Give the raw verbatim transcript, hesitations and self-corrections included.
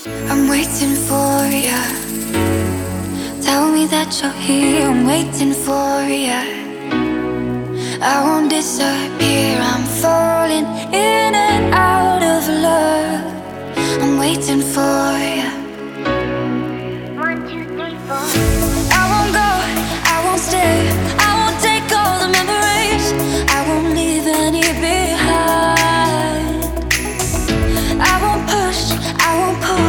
I'm waiting for ya. Tell me that you're here. I'm waiting for ya. I won't disappear. I'm falling in and out of love. I'm waiting for ya. One, two, three, four. I won't go. I won't stay. I won't take all the memories. I won't leave any behind. I won't push. I won't pull.